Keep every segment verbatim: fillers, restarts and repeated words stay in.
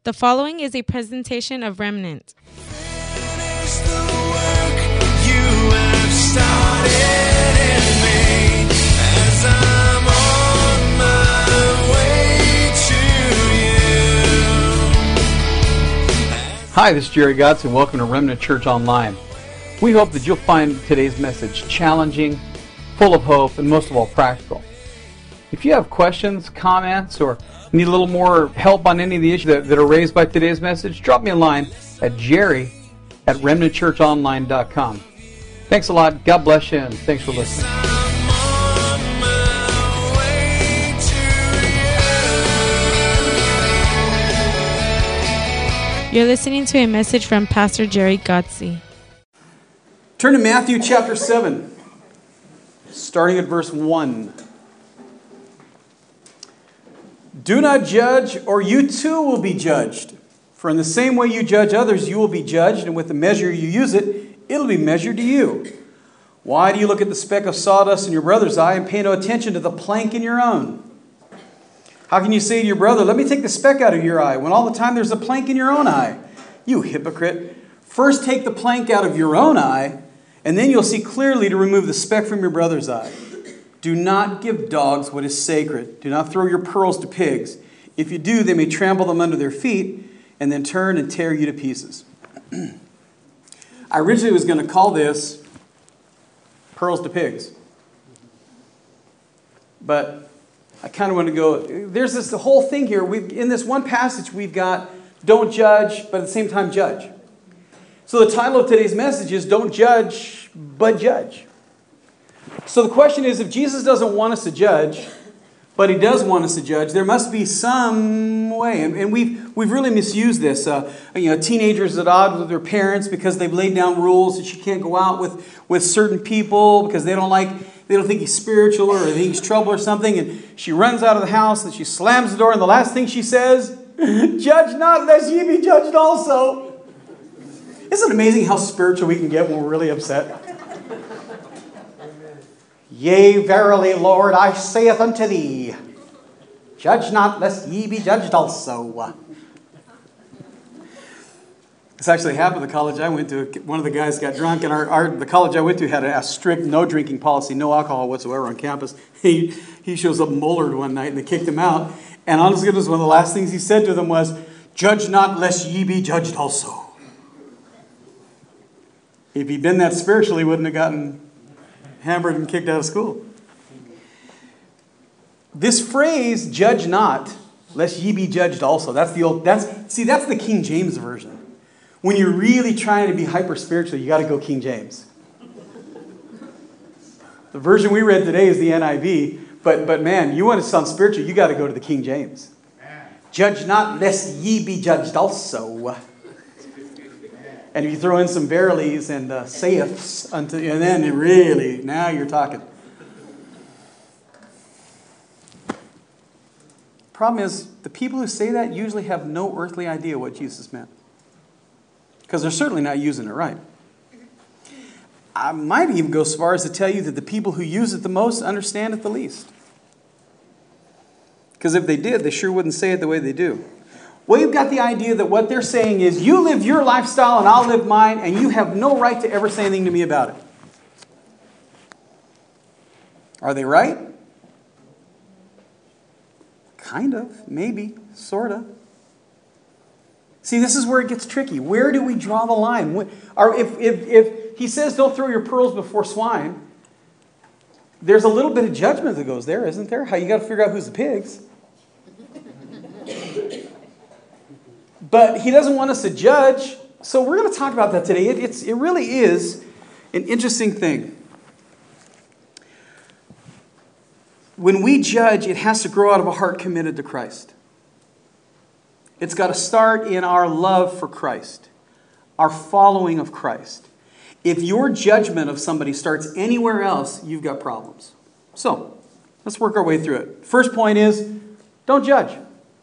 The following is a presentation of Remnant. Finish the work you have started in me as I'm on my way to you. Hi, this is Jerry Gotts, and welcome to Remnant Church Online. We hope that you'll find today's message challenging, full of hope, and most of all, practical. If you have questions, comments, or need a little more help on any of the issues that, that are raised by today's message, drop me a line at jerry at remnant church online dot com. Thanks a lot. God bless you, and thanks for listening. I'm on my way to you. You're listening to a message from Pastor Jerry Gottsy. Turn to Matthew chapter seven, starting at verse one. Do not judge, or you too will be judged. For in the same way you judge others, you will be judged, and with the measure you use it, it'll be measured to you. Why do you look at the speck of sawdust in your brother's eye and pay no attention to the plank in your own? How can you say to your brother, let me take the speck out of your eye, when all the time there's a plank in your own eye? You hypocrite. First take the plank out of your own eye, and then you'll see clearly to remove the speck from your brother's eye. Do not give dogs what is sacred. Do not throw your pearls to pigs. If you do, they may trample them under their feet and then turn and tear you to pieces. I originally was going to call this Pearls to Pigs. But I kind of want to go, there's this the whole thing here. We've, in this one passage, we've got don't judge, but at the same time judge. So the title of today's message is Don't Judge, but Judge. So the question is, if Jesus doesn't want us to judge, but he does want us to judge, there must be some way. And, and we've we've really misused this. Uh, you know, teenagers at odds with their parents because they've laid down rules that you can't go out with, with certain people because they don't like they don't think he's spiritual or they think he's trouble or something. And she runs out of the house and she slams the door, and the last thing she says, "Judge not, lest ye be judged also." Isn't it amazing how spiritual we can get when we're really upset? Yea, verily, Lord, I saith unto thee, judge not, lest ye be judged also. This actually happened at the college I went to. One of the guys got drunk, and our, our the college I went to had a strict no drinking policy, no alcohol whatsoever on campus. He he shows up mollered one night, and they kicked him out. And honest to goodness, one of the last things he said to them was, judge not, lest ye be judged also. If he'd been that spiritual, he wouldn't have gotten hammered and kicked out of school. This phrase, judge not, lest ye be judged also. That's the old, that's, see, that's the King James version. When you're really trying to be hyper spiritual, you got to go King James. The version we read today is the N I V, but, but man, you want to sound spiritual, you got to go to the King James. Judge not, lest ye be judged also. And if you throw in some verilies and uh, saiths, unto, and then it really, now you're talking. Problem is, the people who say that usually have no earthly idea what Jesus meant. Because they're certainly not using it right. I might even go so far as to tell you that the people who use it the most understand it the least. Because if they did, they sure wouldn't say it the way they do. Well, you've got the idea that what they're saying is, you live your lifestyle and I'll live mine, and you have no right to ever say anything to me about it. Are they right? Kind of, maybe, sort of. See, this is where it gets tricky. Where do we draw the line? Or if, if, if he says don't throw your pearls before swine, there's a little bit of judgment that goes there, isn't there? How you got to figure out who's the pigs. But he doesn't want us to judge, so we're going to talk about that today. It, it's, it really is an interesting thing. When we judge, it has to grow out of a heart committed to Christ. It's got to start in our love for Christ, our following of Christ. If your judgment of somebody starts anywhere else, you've got problems. So, let's work our way through it. First point is, don't judge.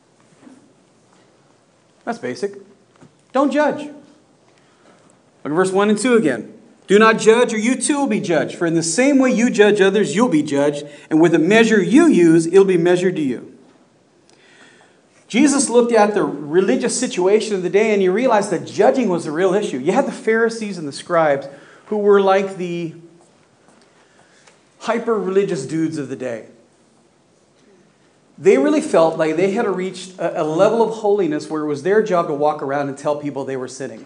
That's basic. Don't judge. Look at verse one and two again. Do not judge, or you too will be judged. For in the same way you judge others, you'll be judged. And with the measure you use, it'll be measured to you. Jesus looked at the religious situation of the day and he realized that judging was the real issue. You had the Pharisees and the scribes who were like the hyper-religious dudes of the day. They really felt like they had reached a, a level of holiness where it was their job to walk around and tell people they were sinning.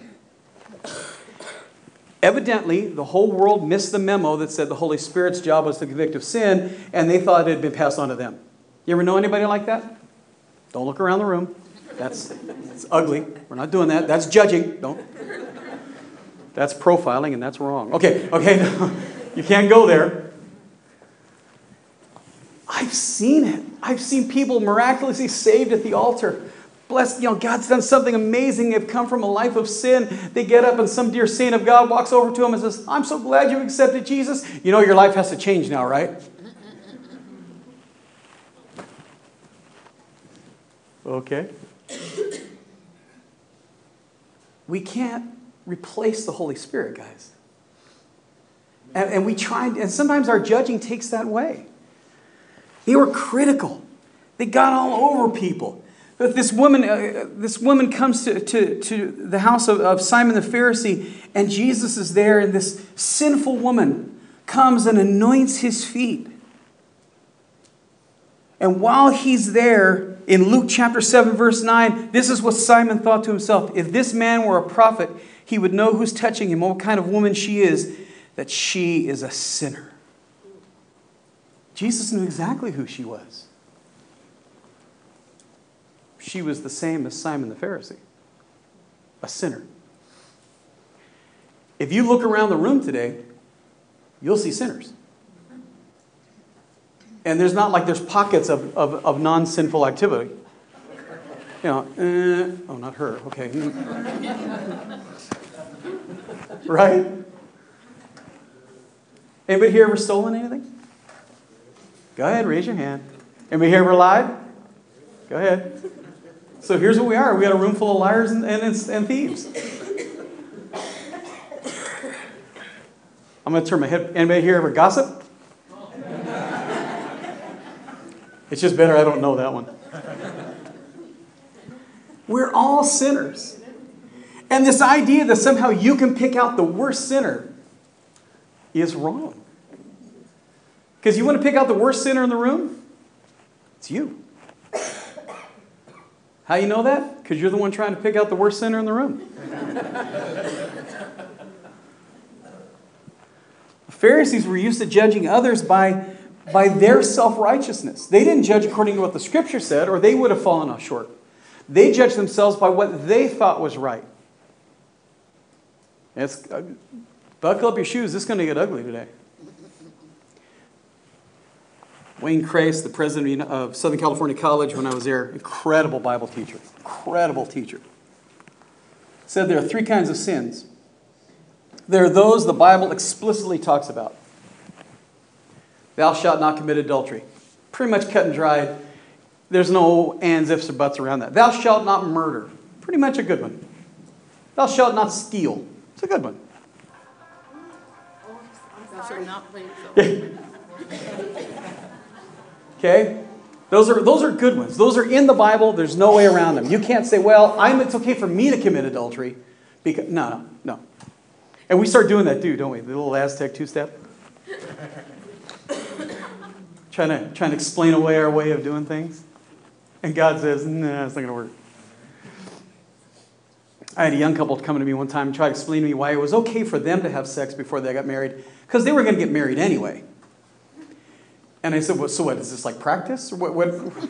Evidently, the whole world missed the memo that said the Holy Spirit's job was to convict of sin, and they thought it had been passed on to them. You ever know anybody like that? Don't look around the room. That's, that's ugly. We're not doing that. That's judging. Don't. That's profiling, and that's wrong. Okay, okay. No, you can't go there. I've seen it. I've seen people miraculously saved at the altar. Blessed, you know, God's done something amazing. They've come from a life of sin. They get up and some dear saint of God walks over to them and says, I'm so glad you accepted Jesus. You know your life has to change now, right? Okay. We can't replace the Holy Spirit, guys. And, and we try, and sometimes our judging takes that way. They were critical. They got all over people. But this woman, uh, this woman comes to, to, to the house of, of Simon the Pharisee, and Jesus is there, and this sinful woman comes and anoints his feet. And while he's there, in Luke chapter seven, verse nine, this is what Simon thought to himself. If this man were a prophet, he would know who's touching him, what kind of woman she is, that she is a sinner. Jesus knew exactly who she was. She was the same as Simon the Pharisee, a sinner. If you look around the room today, you'll see sinners. And there's not like there's pockets of, of, of non-sinful activity. You know, eh, oh, not her, okay. Right? Anybody here ever stolen anything? Go ahead, raise your hand. Anybody here ever lied? Go ahead. So here's what we are. We got a room full of liars and, and, and thieves. I'm going to turn my head. Anybody here ever gossip? It's just better I don't know that one. We're all sinners. And this idea that somehow you can pick out the worst sinner is wrong. Because you want to pick out the worst sinner in the room? It's you. How you know that? Because you're the one trying to pick out the worst sinner in the room. The Pharisees were used to judging others by, by their self-righteousness. They didn't judge according to what the Scripture said, or they would have fallen off short. They judged themselves by what they thought was right. And it's, uh, buckle up your shoes. This is going to get ugly today. Wayne Crace, the president of Southern California College when I was there, incredible Bible teacher, incredible teacher, said there are three kinds of sins. There are those the Bible explicitly talks about. Thou shalt not commit adultery. Pretty much cut and dried. There's no ands, ifs, or buts around that. Thou shalt not murder. Pretty much a good one. Thou shalt not steal. It's a good one. Thou shalt not play. Okay? Those are, those are good ones. Those are in the Bible. There's no way around them. You can't say, well, I'm, it's okay for me to commit adultery. Because, no, no, no. And we start doing that too, don't we? The little Aztec two-step. trying to, trying to explain away our way of doing things. And God says, nah, it's not going to work. I had a young couple come to me one time and try to explain to me why it was okay for them to have sex before they got married. Because they were going to get married anyway. And I said, well, so what, is this like practice? Or what? what?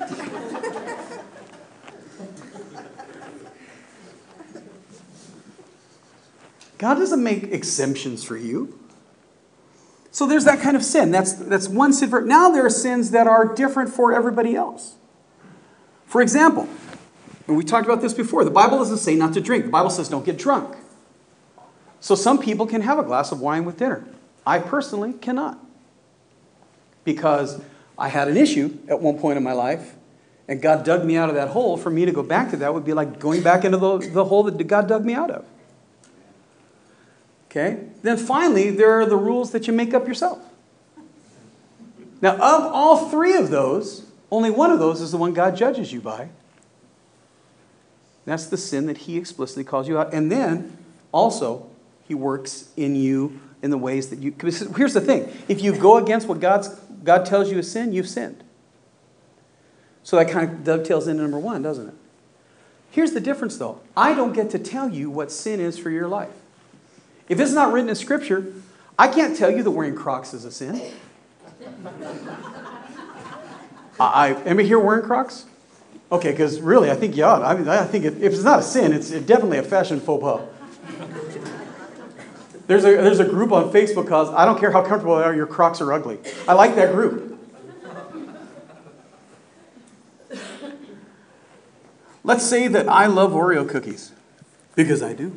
God doesn't make exemptions for you. So there's that kind of sin. That's, that's one sin. For, now there are sins that are different for everybody else. For example, and we talked about this before, the Bible doesn't say not to drink. The Bible says don't get drunk. So some people can have a glass of wine with dinner. I personally cannot. Because I had an issue at one point in my life, and God dug me out of that hole. For me to go back to that would be like going back into the, the hole that God dug me out of. Okay? Then finally, there are the rules that you make up yourself. Now, of all three of those, only one of those is the one God judges you by. That's the sin that he explicitly calls you out. And then, also, he works in you in the ways that you... Because here's the thing. If you go against what God's, God tells you is sin, you've sinned. So that kind of dovetails into number one, doesn't it? Here's the difference, though. I don't get to tell you what sin is for your life. If it's not written in Scripture, I can't tell you that wearing Crocs is a sin. I, I anybody here wearing Crocs? Okay, because really, I think you ought. I mean, I think it, if it's not a sin, it's definitely a fashion faux pas. There's a there's a group on Facebook called "I don't care how comfortable they are, your Crocs are ugly." I like that group. Let's say that I love Oreo cookies, because I do.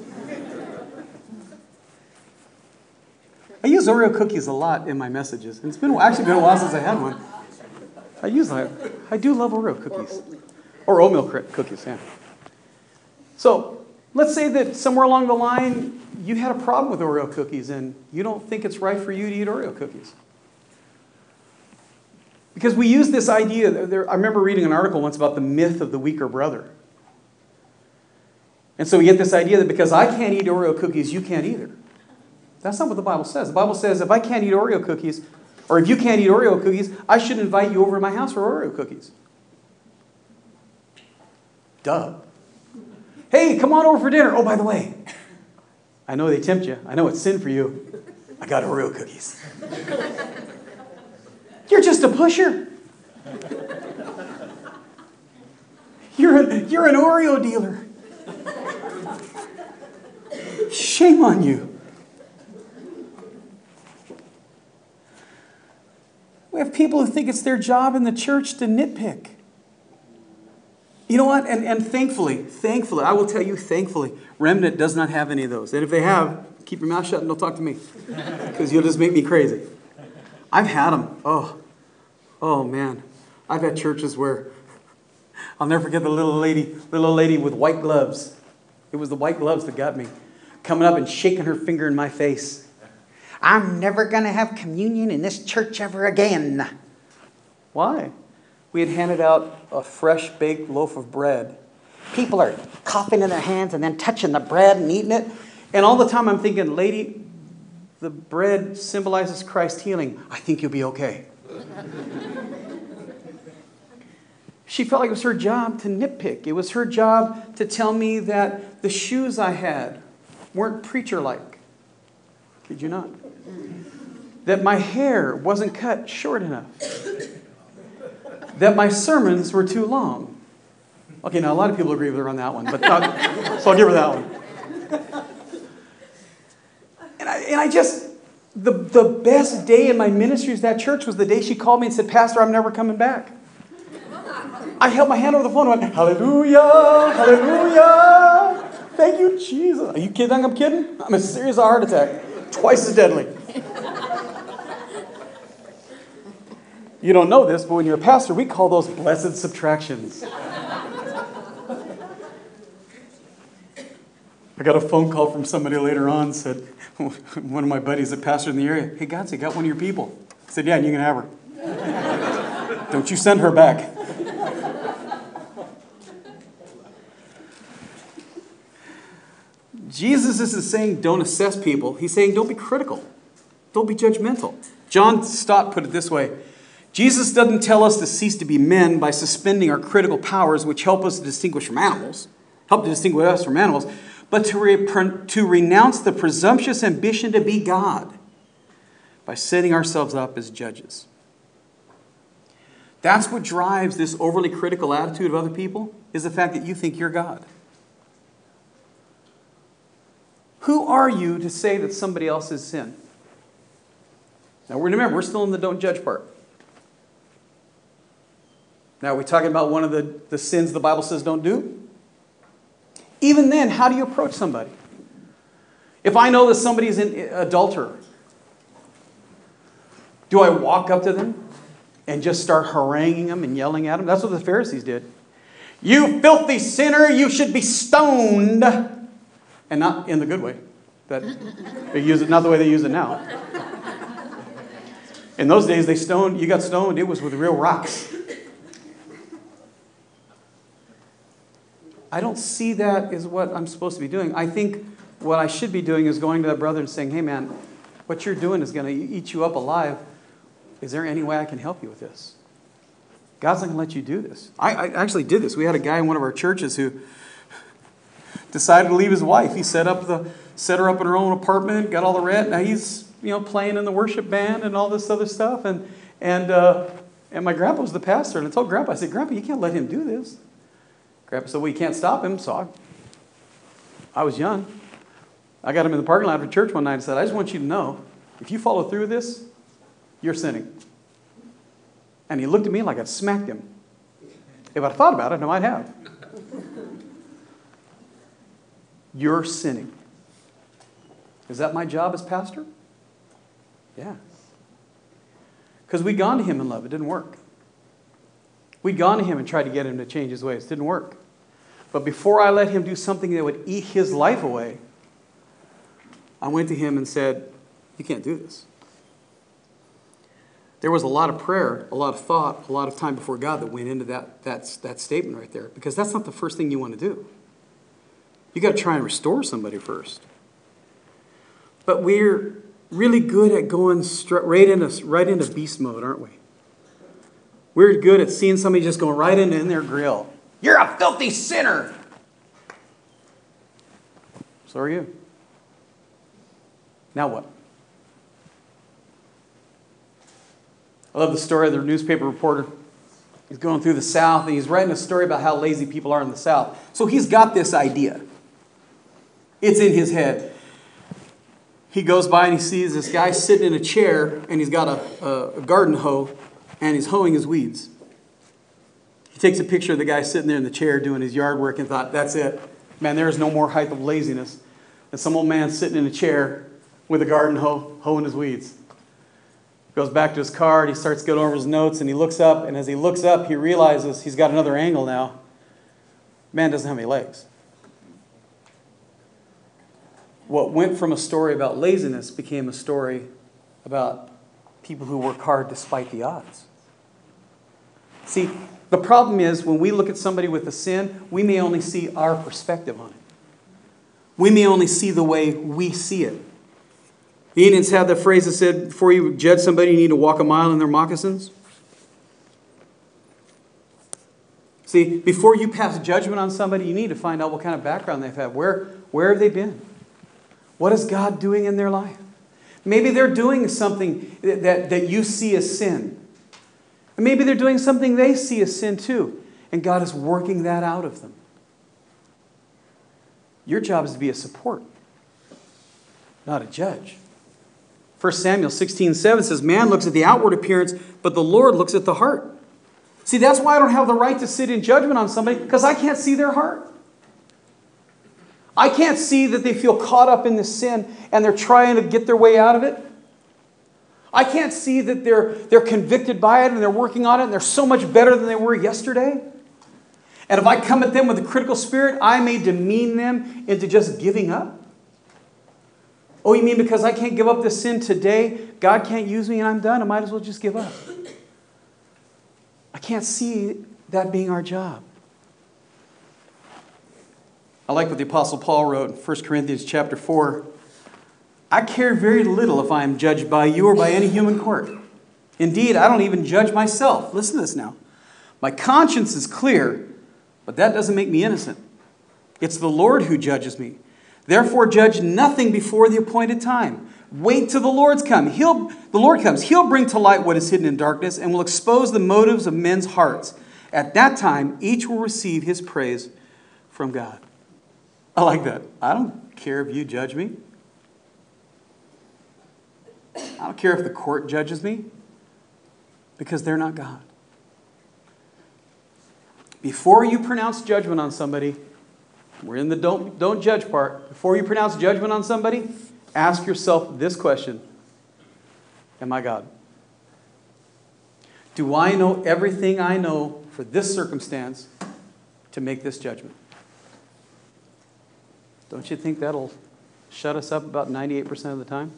I use Oreo cookies a lot in my messages, and it's been actually been a while since I had one. I use that. I do love Oreo cookies. Or oatmeal cookies, yeah. So, let's say that somewhere along the line, you had a problem with Oreo cookies, and you don't think it's right for you to eat Oreo cookies. Because we use this idea, there, I remember reading an article once about the myth of the weaker brother. And so we get this idea that because I can't eat Oreo cookies, you can't either. That's not what the Bible says. The Bible says if I can't eat Oreo cookies, or if you can't eat Oreo cookies, I should invite you over to my house for Oreo cookies. Duh. Hey, come on over for dinner. Oh, by the way, I know they tempt you. I know it's sin for you. I got Oreo cookies. You're just a pusher. You're, a, you're an Oreo dealer. Shame on you. We have people who think it's their job in the church to nitpick. You know what? And, and thankfully, thankfully, I will tell you thankfully, Remnant does not have any of those. And if they have, keep your mouth shut and don't talk to me. Because you'll just make me crazy. I've had them. Oh, oh man. I've had churches where, I'll never forget the little lady, little lady with white gloves. It was the white gloves that got me. Coming up and shaking her finger in my face. I'm never going to have communion in this church ever again. Why? We had handed out a fresh baked loaf of bread. People are coughing in their hands and then touching the bread and eating it. And all the time I'm thinking, lady, the bread symbolizes Christ's healing. I think you'll be okay. She felt like it was her job to nitpick. It was her job to tell me that the shoes I had weren't preacher-like. Kid you not? That my hair wasn't cut short enough. That my sermons were too long. Okay, now a lot of people agree with her on that one, but not, so I'll give her that one. And I, and I just, the, the best day in my ministry at that church was the day she called me and said, Pastor, I'm never coming back. I held my hand over the phone and went, hallelujah, hallelujah. Thank you, Jesus. Are you kidding? I'm kidding? I'm as serious as a heart attack. Twice as deadly. You don't know this, but when you're a pastor, we call those blessed subtractions. I got a phone call from somebody later on, said, one of my buddies that pastored in the area, hey, Godsey, got one of your people. I said, yeah, and you can have her. Don't you send her back. Jesus isn't saying don't assess people. He's saying don't be critical. Don't be judgmental. John Stott put it this way. Jesus doesn't tell us to cease to be men by suspending our critical powers, which help us to distinguish from animals, help to distinguish us from animals, but to, re- to renounce the presumptuous ambition to be God by setting ourselves up as judges. That's what drives this overly critical attitude of other people, is the fact that you think you're God. Who are you to say that somebody else has sinned? Now remember, we're still in the don't judge part. Now, are we talking about one of the, the sins the Bible says don't do? Even then, how do you approach somebody? If I know that somebody's an adulterer, do I walk up to them and just start haranguing them and yelling at them? That's what the Pharisees did. You filthy sinner, you should be stoned. And not in the good way. That they use it, not the way they use it now. In those days, they stoned, you got stoned, it was with real rocks. I don't see that as what I'm supposed to be doing. I think what I should be doing is going to that brother and saying, hey man, what you're doing is going to eat you up alive. Is there any way I can help you with this? God's not going to let you do this. I, I actually did this. We had a guy in one of our churches who decided to leave his wife. He set up the set her up in her own apartment, got all the rent. Now he's you know playing in the worship band and all this other stuff. And and uh, and my grandpa was the pastor. And I told Grandpa, I said, Grandpa, you can't let him do this. Grandpa said, well, you can't stop him. So I, I was young. I got him in the parking lot after church one night and said, I just want you to know, if you follow through with this, you're sinning. And he looked at me like I'd smacked him. If I'd thought about it, I might have. You're sinning. Is that my job as pastor? Yeah. Because we'd gone to him in love. It didn't work. We'd gone to him and tried to get him to change his ways. It didn't work. But before I let him do something that would eat his life away, I went to him and said, you can't do this. There was a lot of prayer, a lot of thought, a lot of time before God that went into that, that, that statement right there. Because that's not the first thing you want to do. You got to try and restore somebody first. But we're really good at going straight right into, right into beast mode, aren't we? We're good at seeing somebody just going right into in their grill. You're a filthy sinner. So are you. Now what? I love the story of the newspaper reporter. He's going through the South, and he's writing a story about how lazy people are in the South. So he's got this idea. It's in his head. He goes by and he sees this guy sitting in a chair, and he's got a, a, a garden hoe, and he's hoeing his weeds. He takes a picture of the guy sitting there in the chair doing his yard work and thought, that's it. Man, there is no more height of laziness than some old man sitting in a chair with a garden hoe, hoeing his weeds. Goes back to his car, and he starts going over his notes, and he looks up, and as he looks up, he realizes he's got another angle now. Man doesn't have any legs. What went from a story about laziness became a story about people who work hard despite the odds. See, the problem is when we look at somebody with a sin, we may only see our perspective on it. We may only see the way we see it. The Indians have the phrase that said, before you judge somebody, you need to walk a mile in their moccasins. See, before you pass judgment on somebody, you need to find out what kind of background they've had. Where, where have they been? What is God doing in their life? Maybe they're doing something that, that, that you see as sin. And maybe they're doing something they see as sin too. And God is working that out of them. Your job is to be a support, not a judge. First Samuel sixteen seven says, man looks at the outward appearance, but the Lord looks at the heart. See, that's why I don't have the right to sit in judgment on somebody, because I can't see their heart. I can't see that they feel caught up in the sin and they're trying to get their way out of it. I can't see that they're, they're convicted by it and they're working on it and they're so much better than they were yesterday. And if I come at them with a critical spirit, I may demean them into just giving up. Oh, you mean because I can't give up this sin today, God can't use me and I'm done? I might as well just give up. I can't see that being our job. I like what the Apostle Paul wrote in First Corinthians chapter four. I care very little if I am judged by you or by any human court. Indeed, I don't even judge myself. Listen to this now. My conscience is clear, but that doesn't make me innocent. It's the Lord who judges me. Therefore, judge nothing before the appointed time. Wait till the Lord's come. He'll, the Lord comes. He'll bring to light what is hidden in darkness and will expose the motives of men's hearts. At that time, each will receive his praise from God. I like that. I don't care if you judge me. I don't care if the court judges me, because they're not God. Before you pronounce judgment on somebody, we're in the don't, don't judge part. Before you pronounce judgment on somebody, ask yourself this question. Am I God? Do I know everything I know for this circumstance to make this judgment? Don't you think that'll shut us up about ninety-eight percent of the time?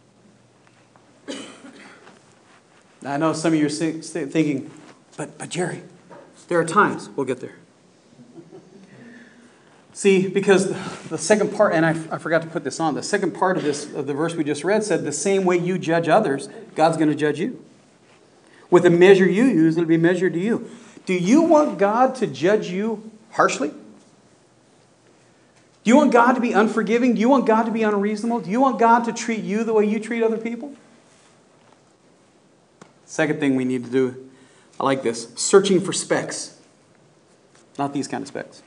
Now, I know some of you are thinking, but, but Jerry, there are times, we'll get there. See, because the second part, and I, I forgot to put this on, the second part of this of the verse we just read said, the same way you judge others, God's going to judge you. With the measure you use, it'll be measured to you. Do you want God to judge you harshly? Do you want God to be unforgiving? Do you want God to be unreasonable? Do you want God to treat you the way you treat other people? Second thing we need to do, I like this, searching for specks. Not these kind of specks.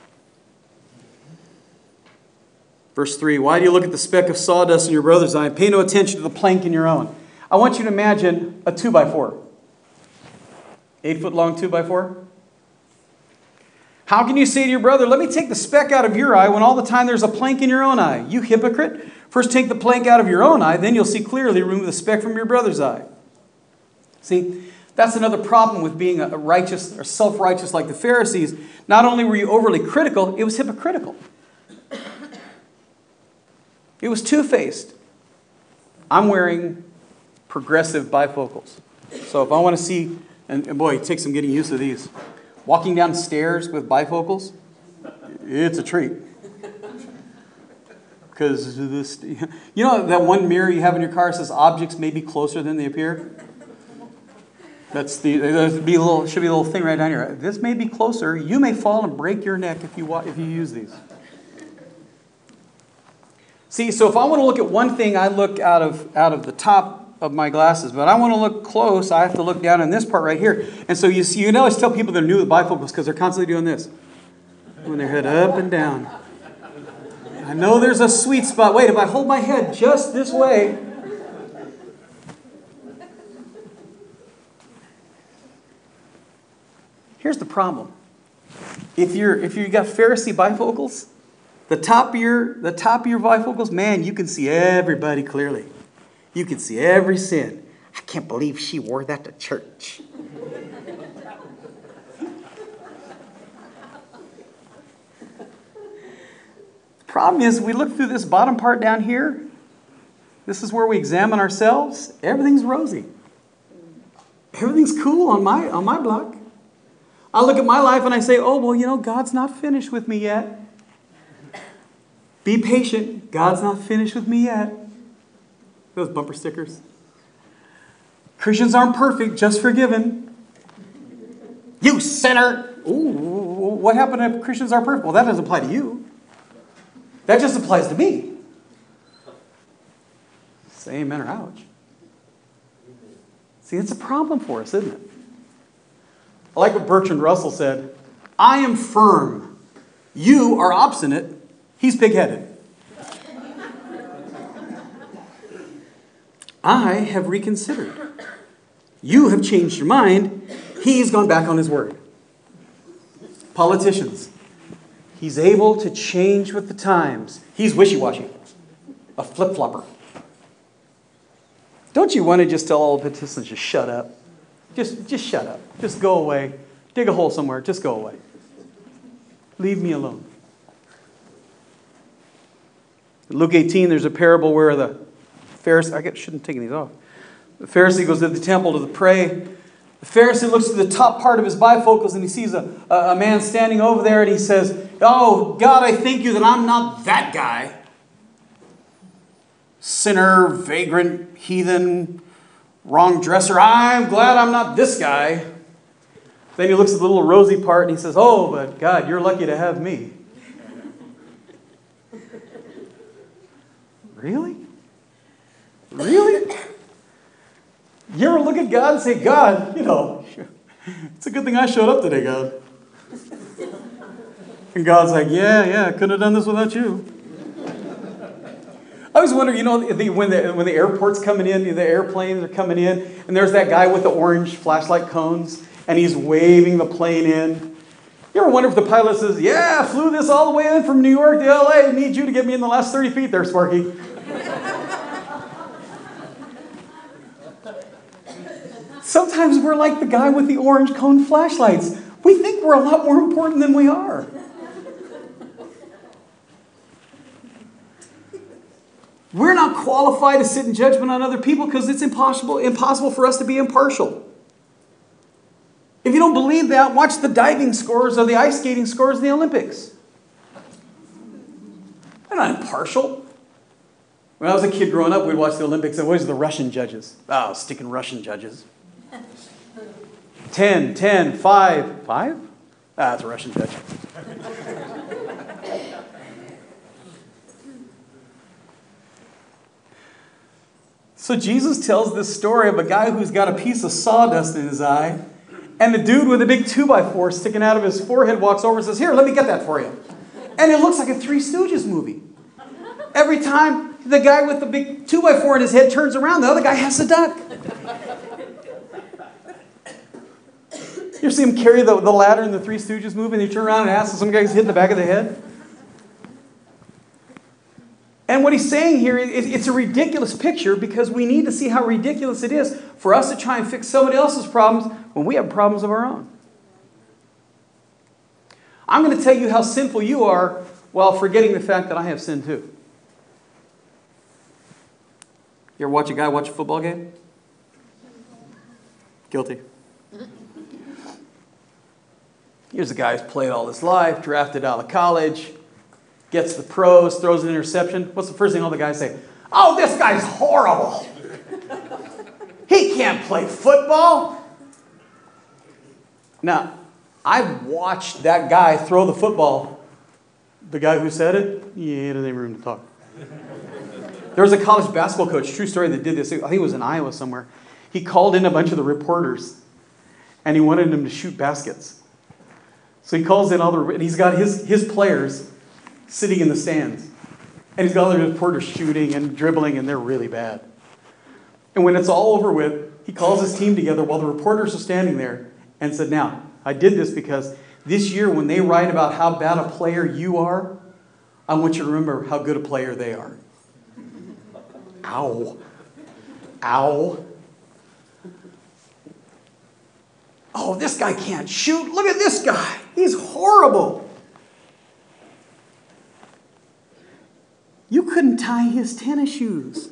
Verse three, why do you look at the speck of sawdust in your brother's eye and pay no attention to the plank in your own? I want you to imagine a two by four. Eight foot long two by four. How can you say to your brother, let me take the speck out of your eye when all the time there's a plank in your own eye? You hypocrite. First take the plank out of your own eye, then you'll see clearly, remove the speck from your brother's eye. See, that's another problem with being a righteous or self-righteous like the Pharisees. Not only were you overly critical, it was hypocritical. It was two-faced. I'm wearing progressive bifocals. So if I want to see, and, and boy, it takes some getting used to these. Walking down stairs with bifocals, it's a treat. Because this, you know that one mirror you have in your car says objects may be closer than they appear? That's the, there's be a little, should be a little thing right down here. This may be closer. You may fall and break your neck if you, wa- if you use these. See, so if I want to look at one thing, I look out of, out of the top of my glasses. But I want to look close, I have to look down in this part right here. And so you see, you can always tell people they're new with bifocals because they're constantly doing this. When their head up and down. I know there's a sweet spot. Wait, if I hold my head just this way. Here's the problem. If you're if you got Pharisee bifocals, the top of your the top of your bifocals, man, you can see everybody clearly. You can see every sin. I can't believe she wore that to church. The problem is we look through this bottom part down here. This is where we examine ourselves. Everything's rosy. Everything's cool on my on my block. I look at my life and I say, oh, well, you know, God's not finished with me yet. Be patient. God's not finished with me yet. Those bumper stickers. Christians aren't perfect, just forgiven. You sinner. Ooh, what happened if Christians are perfect? Well, that doesn't apply to you. That just applies to me. Say amen or ouch. See, it's a problem for us, isn't it? I like what Bertrand Russell said. I am firm. You are obstinate. He's pig-headed. I have reconsidered. You have changed your mind. He's gone back on his word. Politicians. He's able to change with the times. He's wishy-washy. A flip-flopper. Don't you want to just tell all the participants, just shut up? Just, just shut up. Just go away. Dig a hole somewhere. Just go away. Leave me alone. In Luke eighteen, there's a parable where the Pharisee, I shouldn't take these off. The Pharisee goes to the temple to pray. The Pharisee looks to the top part of his bifocals and he sees a, a, a man standing over there and he says, oh, God, I thank you that I'm not that guy. Sinner, vagrant, heathen, wrong dresser. I'm glad I'm not this guy. Then he looks at the little rosy part and he says, oh, but God, you're lucky to have me. Really? Really? You ever look at God and say, God, you know, it's a good thing I showed up today, God. And God's like, yeah, yeah, I couldn't have done this without you. I always wonder, you know, the, when, the, when the airport's coming in, the airplanes are coming in, and there's that guy with the orange flashlight cones, and he's waving the plane in. You ever wonder if the pilot says, yeah, I flew this all the way in from New York to L A, I need you to get me in the last thirty feet there, Sparky. Sometimes we're like the guy with the orange cone flashlights. We think we're a lot more important than we are. We're not qualified to sit in judgment on other people because it's impossible, impossible for us to be impartial. If you don't believe that, watch the diving scores or the ice skating scores in the Olympics. They're not impartial. When I was a kid growing up, we'd watch the Olympics, and always the Russian judges. Oh, sticking Russian judges. ten, ten, five. five? Ah, it's a Russian judge. So Jesus tells this story of a guy who's got a piece of sawdust in his eye, and the dude with a big two by four sticking out of his forehead walks over and says, "Here, let me get that for you." And it looks like a Three Stooges movie. Every time the guy with the big two by four in his head turns around, the other guy has to duck. You ever see him carry the, the ladder in the Three Stooges movie, and he turn around and asks, and some guy's hit in the back of the head? And what he's saying here is it's a ridiculous picture because we need to see how ridiculous it is for us to try and fix somebody else's problems when we have problems of our own. I'm going to tell you how sinful you are while forgetting the fact that I have sin too. You ever watch a guy watch a football game? Guilty. Here's a guy who's played all his life, drafted out of college, gets the pros, throws an interception. What's the first thing all the guys say? "Oh, this guy's horrible. He can't play football." Now, I've watched that guy throw the football. The guy who said it, yeah, he doesn't have room to talk. There was a college basketball coach, true story, that did this. I think it was in Iowa somewhere. He called in a bunch of the reporters, and he wanted them to shoot baskets. So he calls in all the, and he's got his, his players sitting in the stands. And he's got all the reporters shooting and dribbling, and they're really bad. And when it's all over with, he calls his team together while the reporters are standing there and said, "Now, I did this because this year when they write about how bad a player you are, I want you to remember how good a player they are." Ow. Ow. "Oh, this guy can't shoot. Look at this guy. He's horrible." You couldn't tie his tennis shoes.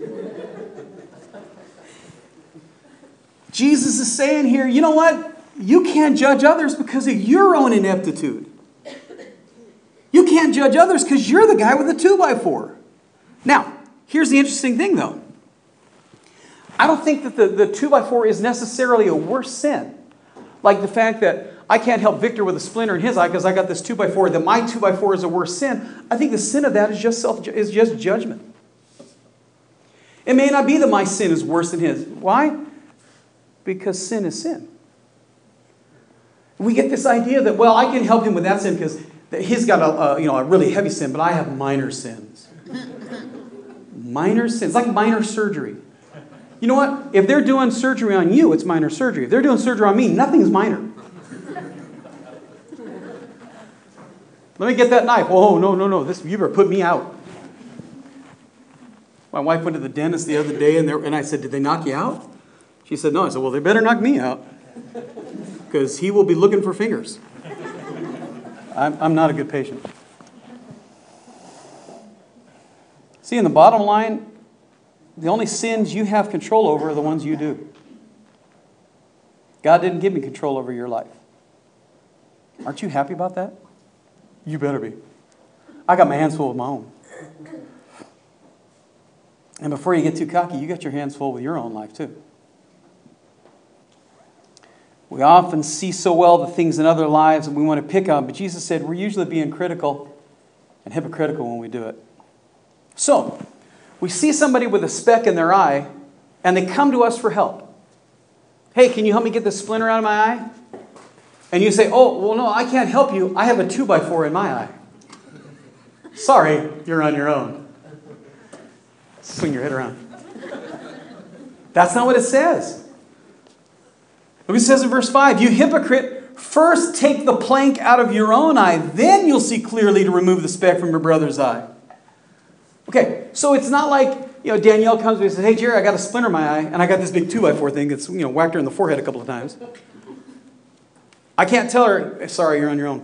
Jesus is saying here, you know what? You can't judge others because of your own ineptitude. You can't judge others because you're the guy with the two by four. Now, here's the interesting thing though. I don't think that the, the two by four is necessarily a worse sin. Like the fact that I can't help Victor with a splinter in his eye because I got this two by four, that my two by four is a worse sin. I think the sin of that is just self is just judgment. It may not be that my sin is worse than his. Why? Because sin is sin. We get this idea that, well, I can help him with that sin because he's got a, a, you know, a really heavy sin, but I have minor sins. Minor sins, like minor surgery. You know what? If they're doing surgery on you, it's minor surgery. If they're doing surgery on me, nothing's minor. Let me get that knife. Oh, no, no, no. This, you better put me out. My wife went to the dentist the other day, and, and I said, "Did they knock you out?" She said, "No." I said, "Well, they better knock me out because he will be looking for fingers." I'm, I'm not a good patient. See, in the bottom line, the only sins you have control over are the ones you do. God didn't give me control over your life. Aren't you happy about that? You better be. I got my hands full with my own. And before you get too cocky, you got your hands full with your own life too. We often see so well the things in other lives that we want to pick on, but Jesus said we're usually being critical and hypocritical when we do it. So, we see somebody with a speck in their eye, and they come to us for help. "Hey, can you help me get this splinter out of my eye?" And you say, "Oh, well, no, I can't help you. I have a two by four in my eye." Sorry, you're on your own. Swing your head around. That's not what it says. Look what it says in verse five. "You hypocrite, first take the plank out of your own eye, then you'll see clearly to remove the speck from your brother's eye." Okay, so it's not like, you know, Danielle comes to me and says, "Hey, Jerry, I got a splinter in my eye, and I got this big two by four thing that's, you know, whacked her in the forehead a couple of times." I can't tell her, "Sorry, you're on your own.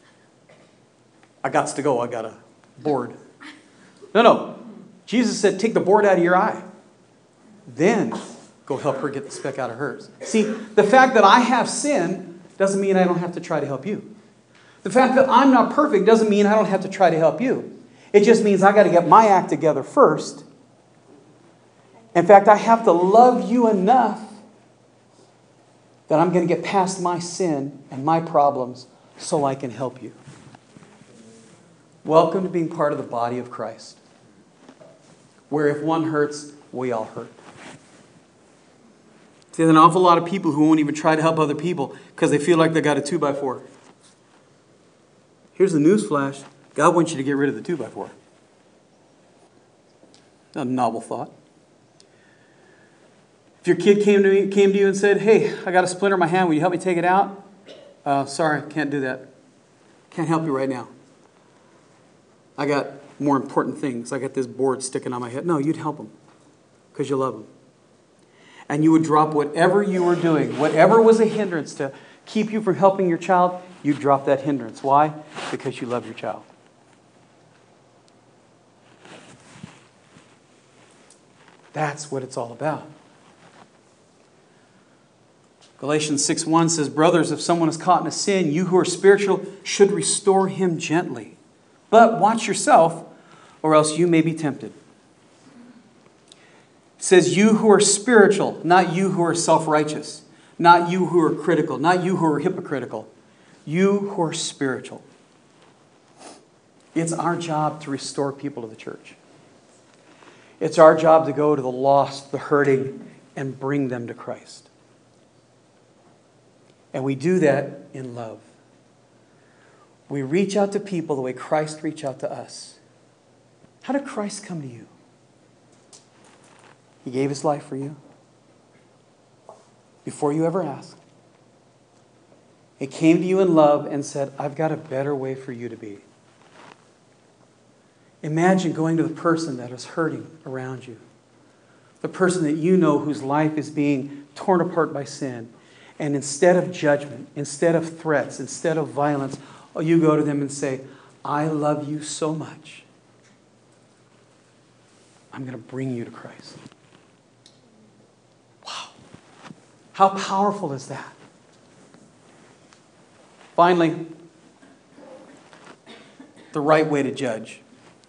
I got to go. I got a board." No, no. Jesus said, take the board out of your eye. Then go help her get the speck out of hers. See, the fact that I have sin doesn't mean I don't have to try to help you. The fact that I'm not perfect doesn't mean I don't have to try to help you. It just means I got to get my act together first. In fact, I have to love you enough that I'm going to get past my sin and my problems so I can help you. Welcome to being part of the body of Christ, where if one hurts, we all hurt. See, there's an awful lot of people who won't even try to help other people because they feel like they got a two by four. Here's the news flash. God wants you to get rid of the two by four. A novel thought. If your kid came to me, came to you and said, hey, I got a splinter in my hand, will you help me take it out? Uh, sorry, can't do that. Can't help you right now. I got more important things. I got this board sticking on my head. No, you'd help them because you love them. And you would drop whatever you were doing, whatever was a hindrance to keep you from helping your child, you'd drop that hindrance. Why? Because you love your child. That's what it's all about. Galatians six one says, brothers, if someone is caught in a sin, you who are spiritual should restore him gently. But watch yourself, or else you may be tempted. It says, you who are spiritual, not you who are self-righteous, not you who are critical, not you who are hypocritical. You who are spiritual. It's our job to restore people to the church. It's our job to go to the lost, the hurting, and bring them to Christ. And we do that in love. We reach out to people the way Christ reached out to us. How did Christ come to you? He gave his life for you before you ever asked. He came to you in love and said, I've got a better way for you to be. Imagine going to the person that is hurting around you. The person that you know whose life is being torn apart by sin. And instead of judgment, instead of threats, instead of violence, you go to them and say, I love you so much. I'm going to bring you to Christ. Wow. How powerful is that? Finally, the right way to judge.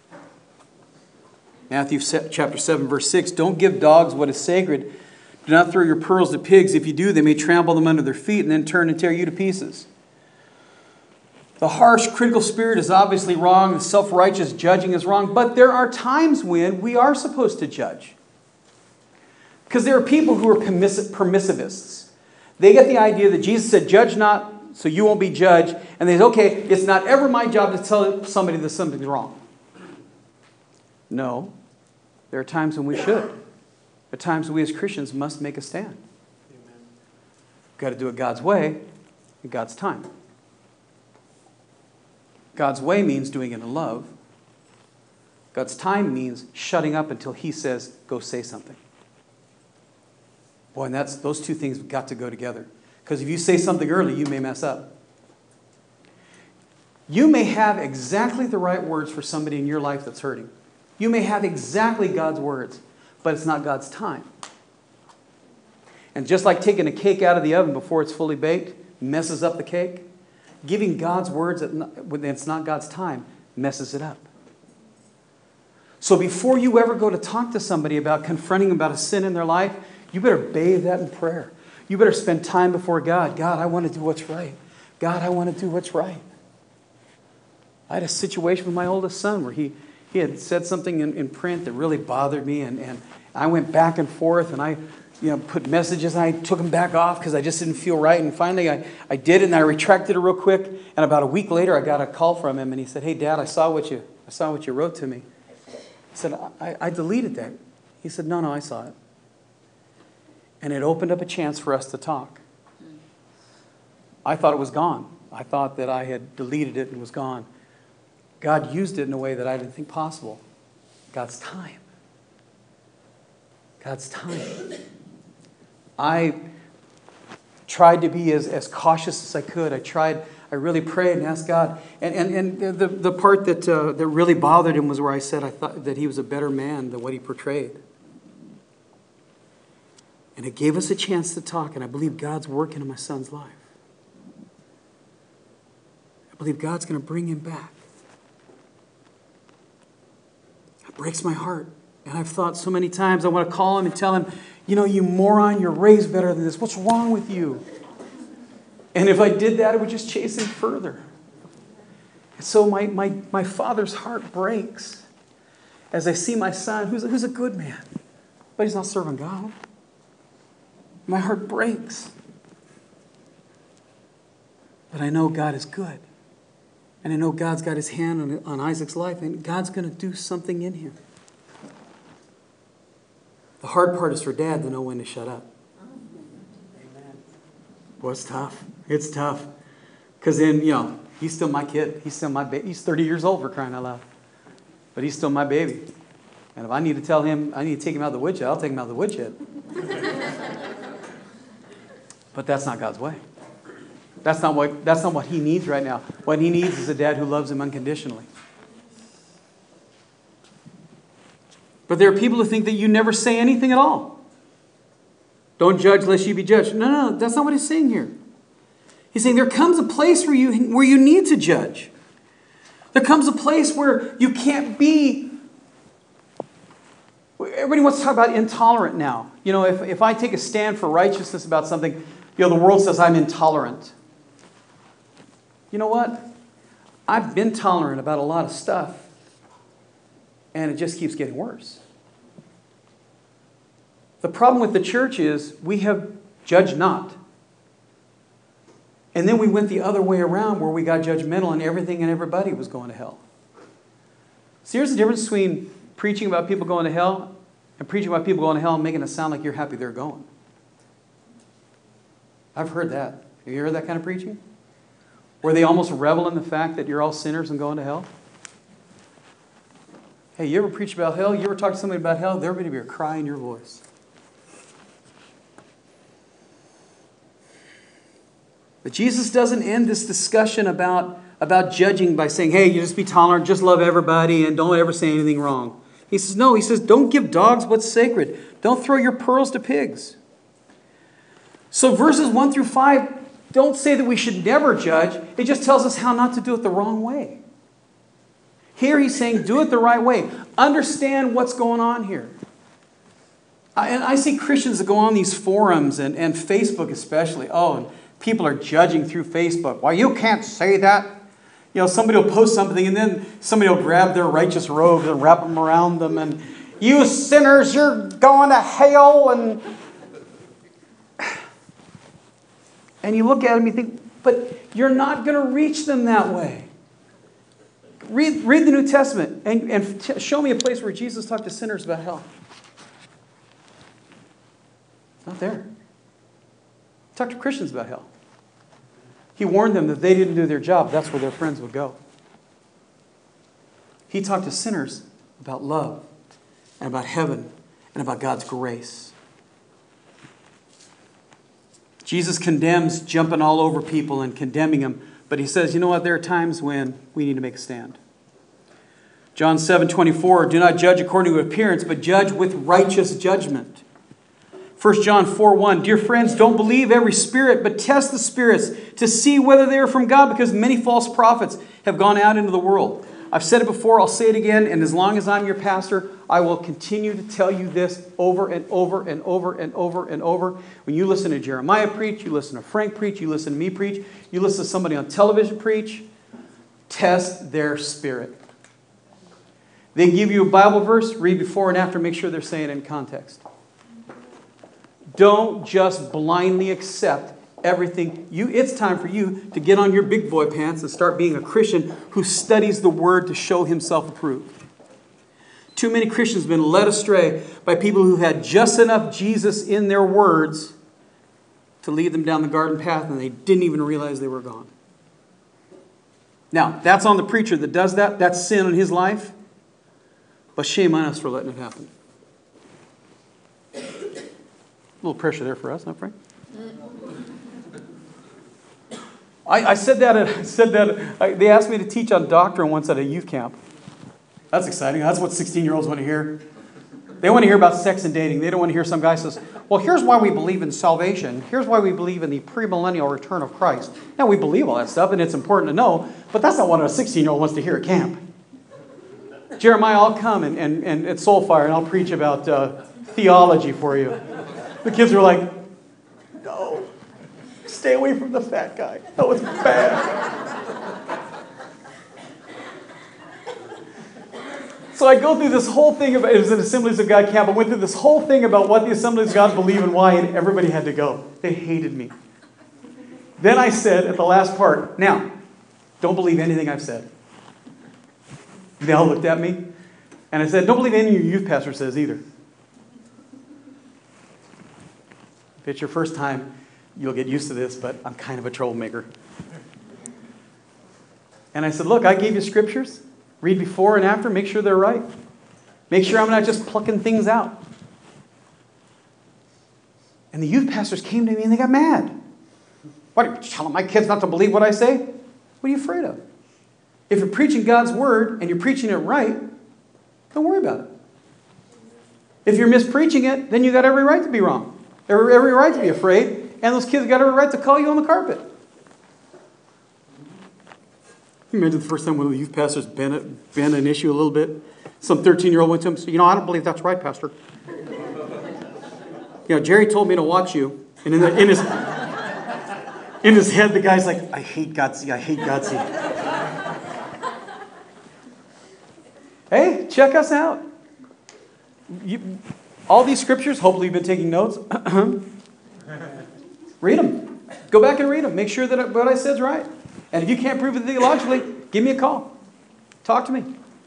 Matthew chapter seven, verse six, don't give dogs what is sacred. Do not throw your pearls to pigs. If you do, they may trample them under their feet and then turn and tear you to pieces. The harsh, critical spirit is obviously wrong. The self-righteous judging is wrong. But there are times when we are supposed to judge. Because there are people who are permiss- permissivists. They get the idea that Jesus said, judge not, so you won't be judged. And they say, okay, it's not ever my job to tell somebody that something's wrong. No. There are times when we should. There are times when we as Christians must make a stand. Amen. We've got to do it God's way in God's time. God's way means doing it in love. God's time means shutting up until He says, go say something. Boy, and that's, those two things have got to go together. Because if you say something early, you may mess up. You may have exactly the right words for somebody in your life that's hurting. You may have exactly God's words, but it's not God's time. And just like taking a cake out of the oven before it's fully baked messes up the cake, giving God's words when it's not God's time messes it up. So before you ever go to talk to somebody about confronting about a sin in their life, you better bathe that in prayer. You better spend time before God. God, I want to do what's right. God, I want to do what's right. I had a situation with my oldest son where he, he had said something in, in print that really bothered me, and, and I went back and forth, and I you know, put messages, and I took them back off because I just didn't feel right. And finally, I, I did it, and I retracted it real quick. And about a week later, I got a call from him, and he said, "Hey, Dad, I saw what you I saw what you wrote to me." I said, I, I deleted that. He said, "No, no, I saw it." And it opened up a chance for us to talk. I thought it was gone. I thought that I had deleted it and was gone. God used it in a way that I didn't think possible. God's time. God's time. I tried to be as, as cautious as I could. I tried, I really prayed and asked God. And, and, and the, the part that, uh, that really bothered him was where I said I thought that he was a better man than what he portrayed. And it gave us a chance to talk, and I believe God's working in my son's life. I believe God's going to bring him back. It breaks my heart. And I've thought so many times I want to call him and tell him, you know, you moron, you're raised better than this. What's wrong with you? And if I did that, it would just chase him further. And so my, my, my father's heart breaks as I see my son, who's, who's a good man, but he's not serving God. My heart breaks. But I know God is good. And I know God's got his hand on, on Isaac's life, and God's going to do something in him. The hard part is for Dad to know when to shut up. Well, it's tough. It's tough. Because then, you know, he's still my kid. He's still my baby. He's thirty years old, for crying out loud. But he's still my baby. And if I need to tell him, I need to take him out of the woodshed, I'll take him out of the woodshed. But that's not God's way. That's not what, that's not what he needs right now. What he needs is a dad who loves him unconditionally. But there are people who think that you never say anything at all. Don't judge lest you be judged. No, no, that's not what he's saying here. He's saying there comes a place where you, where you need to judge. There comes a place where you can't be. Everybody wants to talk about intolerant now. You know, if, if I take a stand for righteousness about something, you know, the world says I'm intolerant. You know what? I've been tolerant about a lot of stuff. And it just keeps getting worse. The problem with the church is we have judged not. And then we went the other way around where we got judgmental and everything and everybody was going to hell. So here's the difference between preaching about people going to hell and preaching about people going to hell and making it sound like you're happy they're going. I've heard that. Have you heard that kind of preaching? Where they almost revel in the fact that you're all sinners and going to hell? Hey, you ever preach about hell? You ever talk to somebody about hell? They're going to be a cry in your voice. But Jesus doesn't end this discussion about, about judging by saying, hey, you just be tolerant, just love everybody, and don't ever say anything wrong. He says, no, he says, don't give dogs what's sacred. Don't throw your pearls to pigs. So verses one through five don't say that we should never judge. It just tells us how not to do it the wrong way. Here he's saying, do it the right way. Understand what's going on here. I, and I see Christians that go on these forums and, and Facebook especially. Oh, and people are judging through Facebook. Why, you can't say that. You know, somebody will post something and then somebody will grab their righteous robes and wrap them around them. And you sinners, you're going to hell. And, and you look at them and you think, but you're not going to reach them that way. Read, read the New Testament and, and t- show me a place where Jesus talked to sinners about hell. It's not there. He talked to Christians about hell. He warned them that if they didn't do their job, that's where their friends would go. He talked to sinners about love and about heaven and about God's grace. Jesus condemns jumping all over people and condemning them. But he says, you know what, there are times when we need to make a stand. John seven twenty-four, do not judge according to appearance, but judge with righteous judgment. First John four one, dear friends, don't believe every spirit, but test the spirits to see whether they are from God, because many false prophets have gone out into the world. I've said it before, I'll say it again, and as long as I'm your pastor, I will continue to tell you this over and over and over and over and over. When you listen to Jeremiah preach, you listen to Frank preach, you listen to me preach, you listen to somebody on television preach, test their spirit. They give you a Bible verse, read before and after, make sure they're saying it in context. Don't just blindly accept everything. You, it's time for you to get on your big boy pants and start being a Christian who studies the Word to show himself approved. Too many Christians have been led astray by people who had just enough Jesus in their words to lead them down the garden path, and they didn't even realize they were gone. Now, that's on the preacher that does that. That's sin in his life. But shame on us for letting it happen. A little pressure there for us, huh, Frank? I, I said that. I said that. I, they asked me to teach on doctrine once at a youth camp. That's exciting. That's what sixteen-year-olds want to hear. They want to hear about sex and dating. They don't want to hear some guy says, well, here's why we believe in salvation. Here's why we believe in the premillennial return of Christ. Now, we believe all that stuff, and it's important to know, but that's not what a sixteen-year-old wants to hear at camp. Jeremiah, I'll come and, and, and at Soulfire and I'll preach about uh, theology for you. The kids were like, no, stay away from the fat guy. That was bad. So I go through this whole thing about, it was an Assemblies of God camp. I went through this whole thing about what the Assemblies of God believe and why, and everybody had to go. They hated me. Then I said at the last part, now, don't believe anything I've said. They all looked at me, and I said, don't believe anything your youth pastor says either. If it's your first time, you'll get used to this, but I'm kind of a troublemaker. And I said, look, I gave you scriptures. Read before and after. Make sure they're right. Make sure I'm not just plucking things out. And the youth pastors came to me and they got mad. What, are you telling my kids not to believe what I say? What are you afraid of? If you're preaching God's word and you're preaching it right, don't worry about it. If you're mispreaching it, then you got every right to be wrong. Every, every right to be afraid. And those kids got every right to call you on the carpet. Can you imagine the first time one of the youth pastors bent, bent an issue a little bit? Some thirteen-year-old went to him and said, you know, I don't believe that's right, Pastor. You know, Jerry told me to watch you. And in, the, in, his, in his head, the guy's like, I hate Gutsy, I hate Gutsy. Hey, check us out. You, all these scriptures, hopefully you've been taking notes. Read them. Go back and read them. Make sure that what I said is right. And if you can't prove it theologically, give me a call. Talk to me.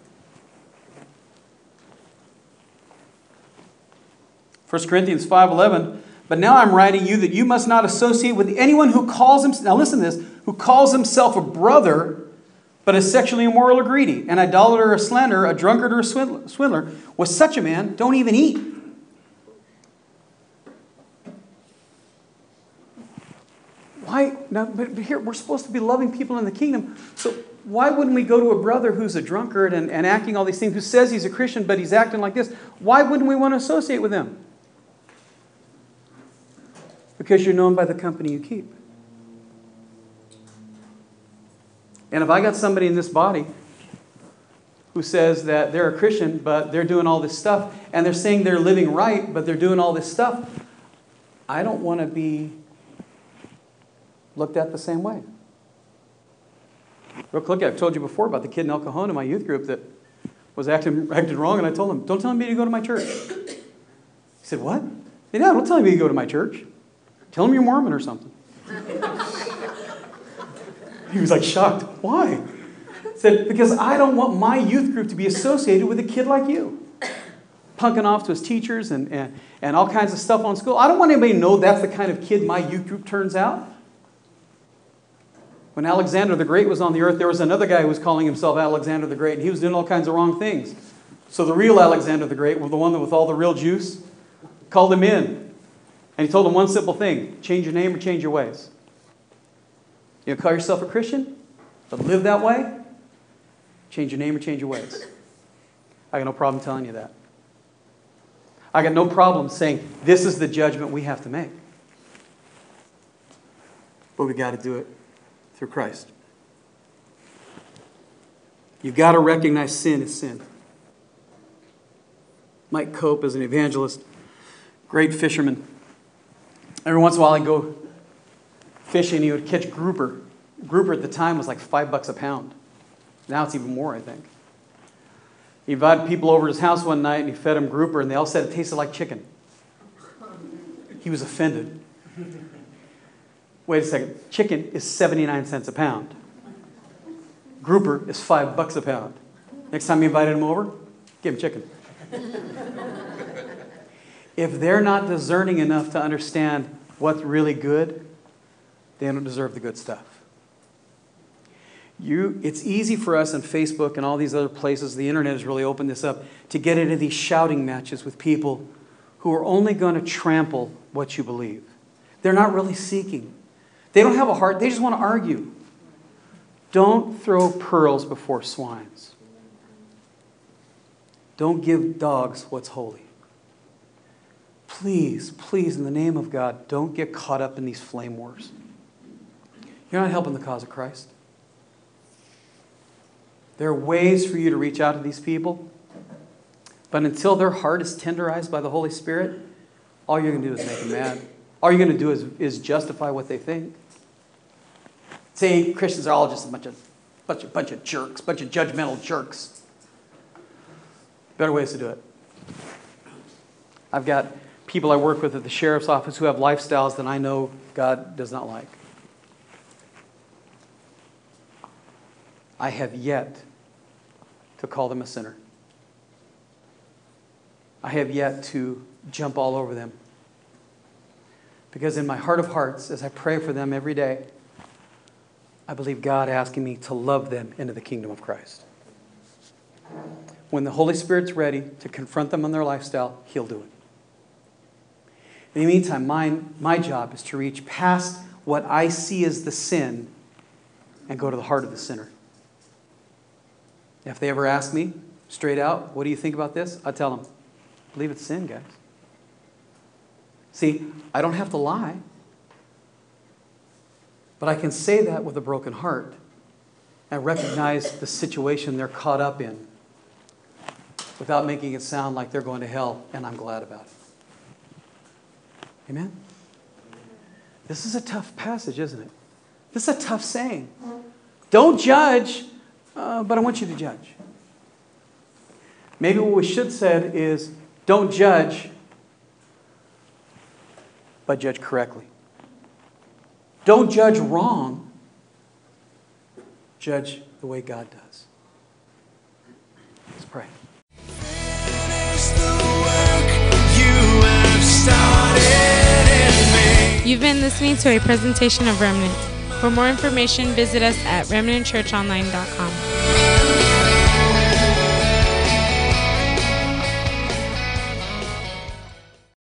First Corinthians five eleven. But now I'm writing you that you must not associate with anyone who calls himself, now listen to this, who calls himself a brother, but is sexually immoral or greedy, an idolater or a slanderer, a drunkard or a swindler. With such a man, don't even eat. Why? Now, but here, we're supposed to be loving people in the kingdom. So why wouldn't we go to a brother who's a drunkard and, and acting all these things, who says he's a Christian, but he's acting like this? Why wouldn't we want to associate with him? Because you're known by the company you keep. And if I got somebody in this body who says that they're a Christian, but they're doing all this stuff, and they're saying they're living right, but they're doing all this stuff, I don't want to be looked at the same way. Real quick, I've told you before about the kid in El Cajon in my youth group that was acting, acting wrong, and I told him, don't tell me to go to my church. He said, what? I said, no, don't tell me to go to my church. Tell him you're Mormon or something. He was like shocked. Why? I said, because I don't want my youth group to be associated with a kid like you. Punking off to his teachers and, and, and all kinds of stuff on school. I don't want anybody to know that's the kind of kid my youth group turns out. When Alexander the Great was on the earth, there was another guy who was calling himself Alexander the Great, and he was doing all kinds of wrong things. So the real Alexander the Great, the one with all the real juice, called him in. And he told him one simple thing: change your name or change your ways. You know, call yourself a Christian, but live that way, change your name or change your ways. I got no problem telling you that. I got no problem saying this is the judgment we have to make. But we got to do it through Christ. You've got to recognize sin as sin. Mike Cope is an evangelist, great fisherman. Every once in a while he'd go fishing, he would catch grouper. Grouper at the time was like five bucks a pound. Now it's even more, I think. He invited people over to his house one night and he fed them grouper, and they all said it tasted like chicken. He was offended. Wait a second. Chicken is seventy-nine cents a pound. Grouper is five bucks a pound. Next time you invited him over, give him chicken. If they're not discerning enough to understand what's really good, they don't deserve the good stuff. You, it's easy for us on Facebook and all these other places, the internet has really opened this up, to get into these shouting matches with people who are only going to trample what you believe. They're not really seeking. They don't have a heart. They just want to argue. Don't throw pearls before swines. Don't give dogs what's holy. Please, please, in the name of God, don't get caught up in these flame wars. You're not helping the cause of Christ. There are ways for you to reach out to these people. But until their heart is tenderized by the Holy Spirit, all you're going to do is make them mad. All you're going to do is, is justify what they think. Say Christians are all just a bunch of, bunch of, bunch of jerks, bunch of judgmental jerks. Better ways to do it. I've got people I work with at the sheriff's office who have lifestyles that I know God does not like. I have yet to call them a sinner. I have yet to jump all over them. Because in my heart of hearts, as I pray for them every day, I believe God asking me to love them into the kingdom of Christ. When the Holy Spirit's ready to confront them on their lifestyle, He'll do it. In the meantime, my, my job is to reach past what I see as the sin and go to the heart of the sinner. If they ever ask me straight out, what do you think about this? I tell them, I believe it's sin, guys. See, I don't have to lie. But I can say that with a broken heart and recognize the situation they're caught up in without making it sound like they're going to hell, and I'm glad about it. Amen? This is a tough passage, isn't it? This is a tough saying. Don't judge, uh, but I want you to judge. Maybe what we should have said is, don't judge, but judge correctly. Don't judge wrong. Judge the way God does. Let's pray. Finish the work you have started in me. You've been listening to a presentation of Remnant. For more information, visit us at remnant church online dot com.